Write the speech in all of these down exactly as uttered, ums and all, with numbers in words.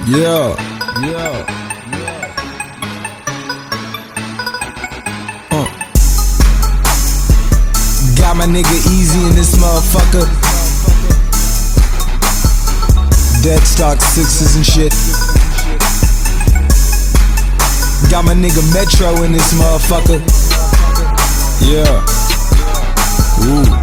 Yeah, yeah, yeah. Uh. Got my nigga Easy in this motherfucker. Dead stock sixes and shit. Got my nigga Metro in this motherfucker. Yeah. Ooh.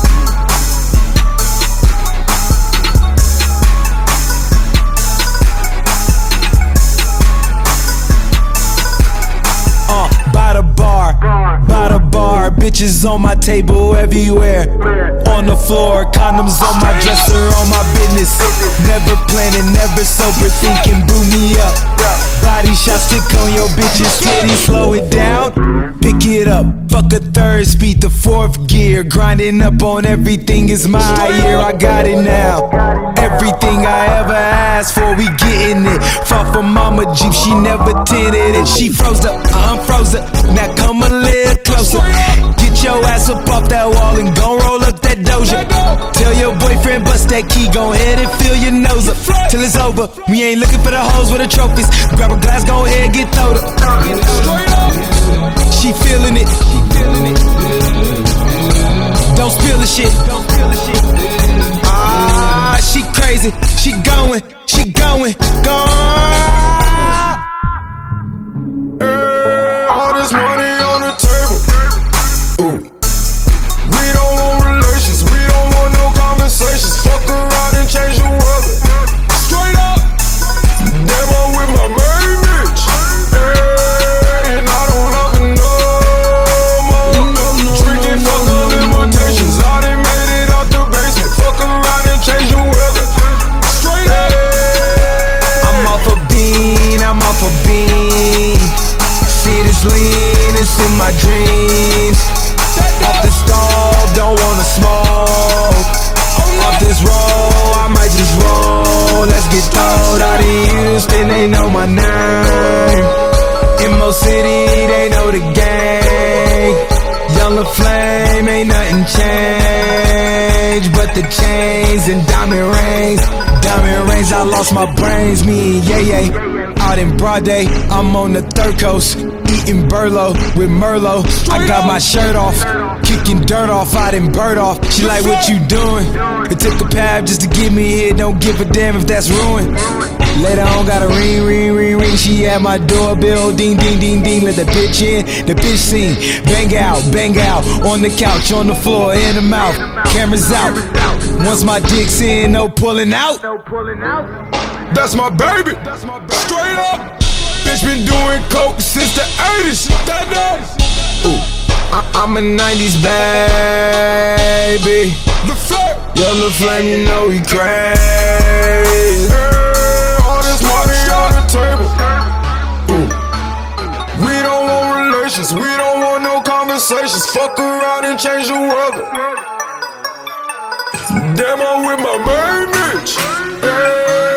Bitches on my table everywhere. On the floor, condoms on my dresser, on my business. Never planning, never sober, thinking brew me up. Body shots stick on your bitches, steady, slow it down. Pick it up, fuck a third speed, the fourth gear. Grinding up on everything is my year, I got it now. Everything I ever asked for, we getting it. Fought for mama Jeep, she never tinted it. She froze up, I'm froze up, now come a little closer. Get your ass up off that wall and gon' roll up that doja. Tell your boyfriend bust that key, gon' head and fill your nose up till it's over. We ain't looking for the hoes with the trophies. Grab a glass, gon' head, get throwed up. She feeling it. Don't spill the shit. Ah, she crazy. She going, she going, gone. Hey, all this money on the table. Ooh. We don't want relations, we don't want no conversations. Fuck around and change the weather. Straight up, damn, I'm with my main bitch. Hey, and I don't love her no more. Drinking fuck all limitations, I done made it out the basement. Fuck around and change the weather. Straight up, I'm off a bean, I'm off a bean. See this lean, it's in my dreams. Off the stove, don't wanna smoke. Off this roll, I might just roll. Let's get throwed out in Houston, they know my name. In Mo City, they know the gang. Younger flame, ain't nothing changed but the chains and diamond rings. Diamond rings, I lost my brains. Me and Ye Ye out in broad day, I'm on the third coast, eating Burlo with Merlot. I got my shirt off, kicking dirt off, I done bird off. She like, what you doing? It took a pab just to get me here, don't give a damn if that's ruined. Later on, got a ring, ring, ring, ring. She at my doorbell, ding, ding, ding, ding. Let the bitch in, the bitch sing. Bang out, bang out, on the couch, on the floor, in the mouth. Cameras out. Once my dick's in, no pulling out. that's my baby. Straight up, bitch been doing coke since the eighties. Ooh, I I'm a nineties baby. The flame, Yellow flame, you know he crazy. hey, all this money on the table. Ooh. We don't want relations, we don't want no conversations. Fuck around and change the weather. Damn, I'm with my main bitch. Hey.